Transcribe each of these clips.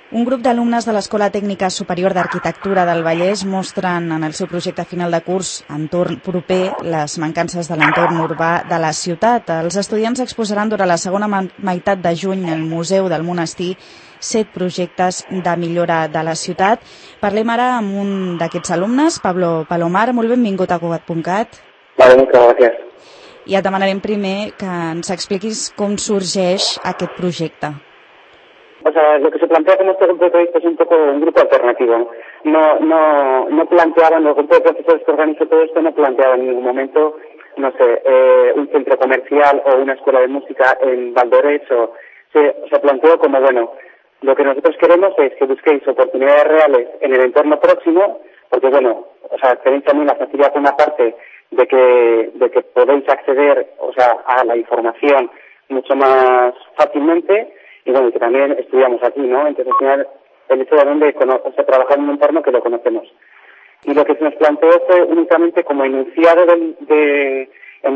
Un grup d'alumnes de l'Escola Tècnica Superior d'Arquitectura del Vallès mostren en el seu projecte final de curs entorn proper les mancances de l'entorn urbà de la ciutat. Els estudiants exposaran durant la segona meitat de juny al Museu del Monestir 7 projectes de millora de la ciutat. Parlem ara amb un d'aquests alumnes, Pablo Palomar. Molt benvingut a Cugat.cat. Vale, muchas gracias. I et demanarem primer que ens expliquis com sorgeix aquest projecte. O sea, lo que se plantea como este grupo de proyectos es un poco un grupo alternativo. No planteaban, los grupos de profesores que organizó todo esto no planteaban en ningún momento, no sé, un centro comercial o una escuela de música en Valdores. Se planteó como, bueno, lo que nosotros queremos es que busquéis oportunidades reales en el entorno próximo, porque, bueno, o sea, tenéis también la facilidad por una parte de que podéis acceder, o sea, a la información mucho más fácilmente. Y bueno, que también estudiamos aquí, ¿no? Entonces, al final, el hecho de trabajar en un entorno que lo conocemos. Y lo que se nos planteó fue únicamente como enunciado de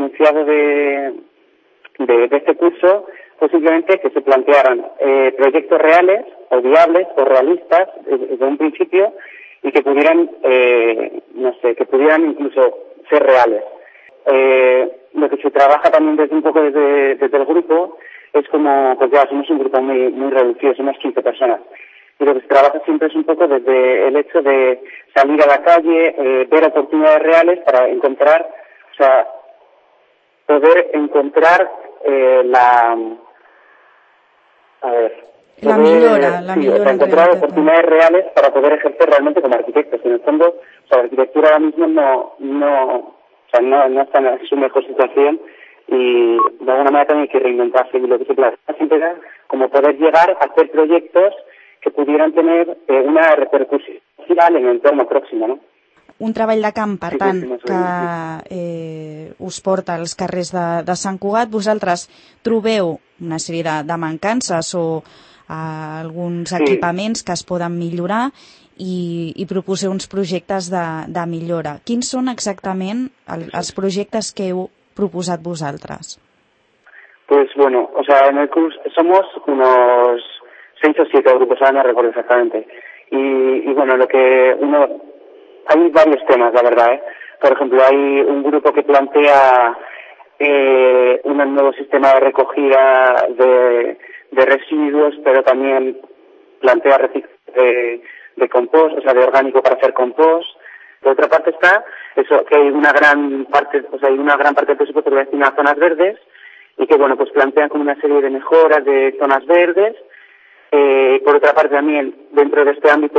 este curso, fue simplemente que se plantearan proyectos reales, o viables, o realistas, desde un principio, y que pudieran, que pudieran incluso ser reales. Lo que se trabaja también desde el grupo, es como, pues ya somos un grupo muy reducido, somos 15 personas. Y lo que se trabaja siempre es un poco desde el hecho de salir a la calle, ver oportunidades reales para encontrar, o sea, poder encontrar la millora, encontrar oportunidades reales para poder ejercer realmente como arquitectos. En el fondo, o sea, la arquitectura ahora mismo no está en su mejor situación. Y de alguna manera también hay que reinventarse, y lo que se plantea siempre era como poder llegar a hacer proyectos que pudieran tener una repercusión social en el entorno próximo, no? Un treball de camp, per tant, que us porta als carrers de Sant Cugat. Vosaltres trobeu una sèrie de mancances o alguns equipaments que es poden millorar i proposeu uns projectes de millora. Quins són exactament els projectes que heu proposat vosaltres? Pues bueno, o sea, en el curso somos unos 6 o 7 grupos, ahora no recuerdo exactamente. Y bueno, hay varios temas, la verdad, ¿eh? Por ejemplo, hay un grupo que plantea un nuevo sistema de recogida de residuos, pero también plantea reciclaje de compost, o sea, de orgánico para hacer compost. Por otra parte está eso, que hay una gran parte del presupuesto que va destinado a zonas verdes, y que bueno, pues plantean como una serie de mejoras de zonas verdes. Por otra parte también, dentro de este ámbito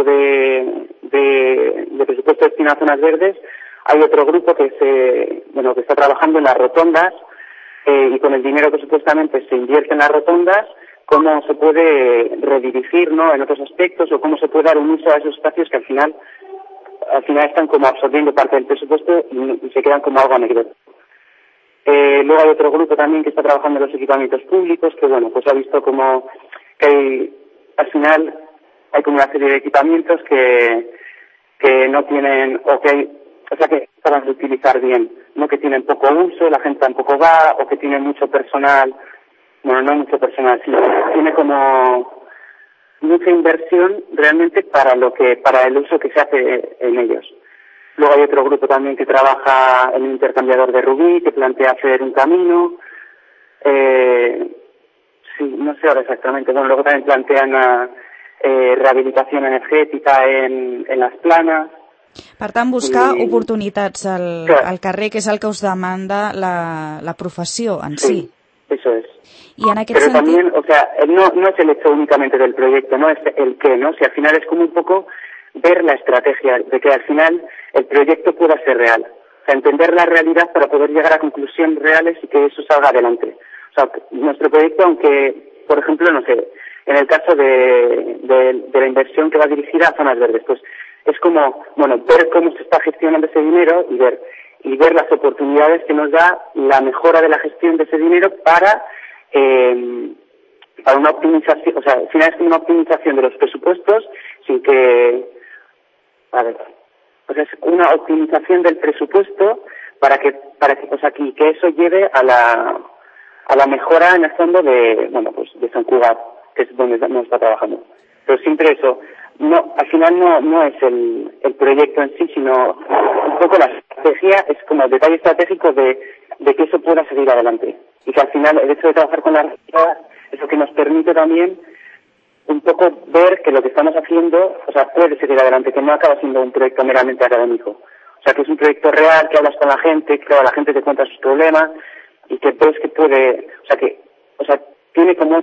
de presupuesto destinado a zonas verdes, hay otro grupo que está trabajando en las rotondas, y con el dinero que supuestamente se invierte en las rotondas, cómo se puede redirigir, ¿no?, en otros aspectos, o cómo se puede dar un uso a esos espacios que al final están como absorbiendo parte del presupuesto y se quedan como algo anecdótico. Luego hay otro grupo también que está trabajando en los equipamientos públicos, que bueno, pues ha visto como que al final hay como una serie de equipamientos que no tienen, que para utilizar bien, no, que tienen poco uso, la gente tampoco va, o que tienen mucho personal, bueno, no mucho personal, sino tiene como mucha inversión realmente para el uso que se hace en ellos. Luego hay otro grupo también que trabaja en un intercambiador de Rubí, que plantea hacer un camino. No sé ahora exactamente. Bueno, luego también plantean rehabilitación energética en las planas. Per tant, buscar oportunitats al carrer, que és el que us demanda la professió en sí. Eso es. Y en aquel Pero sentido... también, o sea, no es el hecho únicamente del proyecto, no es el qué, ¿no? Si al final es como un poco ver la estrategia de que al final el proyecto pueda ser real. O sea, entender la realidad para poder llegar a conclusiones reales y que eso salga adelante. O sea, nuestro proyecto, aunque, por ejemplo, no sé, en el caso de la inversión que va dirigida a zonas verdes, pues es como, bueno, ver cómo se está gestionando ese dinero y ver las oportunidades que nos da la mejora de la gestión de ese dinero para una optimización, o sea, al final es una optimización de los presupuestos sin que, es una optimización del presupuesto para que que eso lleve a la mejora en el fondo de Sant Cugat, que es donde nos está trabajando. pero siempre eso. No, al final no es el proyecto en sí, sino un poco la estrategia, es como el detalle estratégico de que eso pueda seguir adelante. Y que al final el hecho de trabajar con las realidad es lo que nos permite también un poco ver que lo que estamos haciendo, o sea, puede seguir adelante, que no acaba siendo un proyecto meramente académico. O sea, que es un proyecto real, que hablas con la gente, que la gente te cuenta sus problemas y que ves que puede, tiene como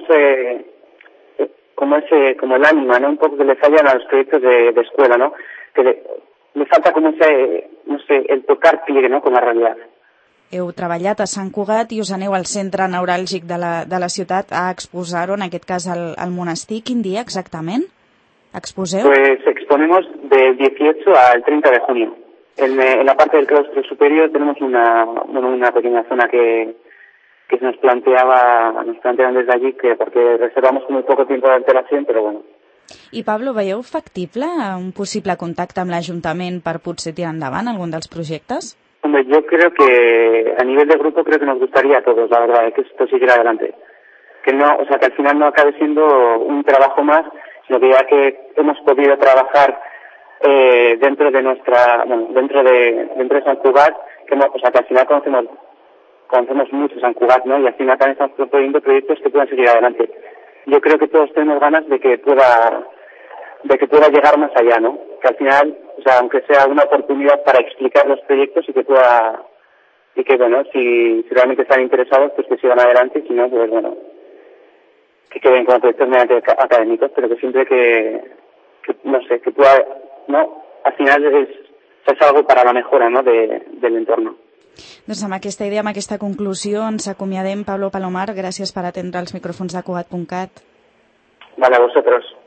el ánima, ¿no? Un poco que le fallan a los proyectos de escuela, ¿no? Que le falta como el tocar pie, ¿no? Con la realidad. Heu treballat a Sant Cugat i us aneu al centre neuràlgic de la ciutat a exposar-ho, en aquest cas al monestir. Quin dia exactament exposeu? Pues exponemos del 18 al 30 de junio. En la parte del claustro superior tenemos una pequeña zona que nos planteaban desde allí, que porque reservamos muy poco tiempo de antelación, pero bueno. I Pablo, veieu factible un possible contacte amb l'Ajuntament per potser tirar endavant algun dels projectes? Hombre, yo creo que a nivel de grupo creo que nos gustaría a todos, la verdad, que esto siguiera adelante. Que al final no acabe siendo un trabajo más, sino que ya que hemos podido trabajar dentro de Sant Cugat, que al final conocemos mucho Sant Cugat, ¿no? Y al final también estamos proponiendo proyectos que puedan seguir adelante. Yo creo que todos tenemos ganas de que pueda llegar más allá, ¿no? Que al final, aunque sea una oportunidad para explicar los proyectos y que bueno, si realmente están interesados, pues que sigan adelante, y si no, pues bueno, que queden como proyectos mediante académicos, pero que siempre que pueda, ¿no? Al final es algo para la mejora, ¿no? del entorno. Doncs amb aquesta idea, amb aquesta conclusió, ens acomiadem. Pablo Palomar, gràcies per atendre els micròfons de Cugat.cat. Vale, a vosotros.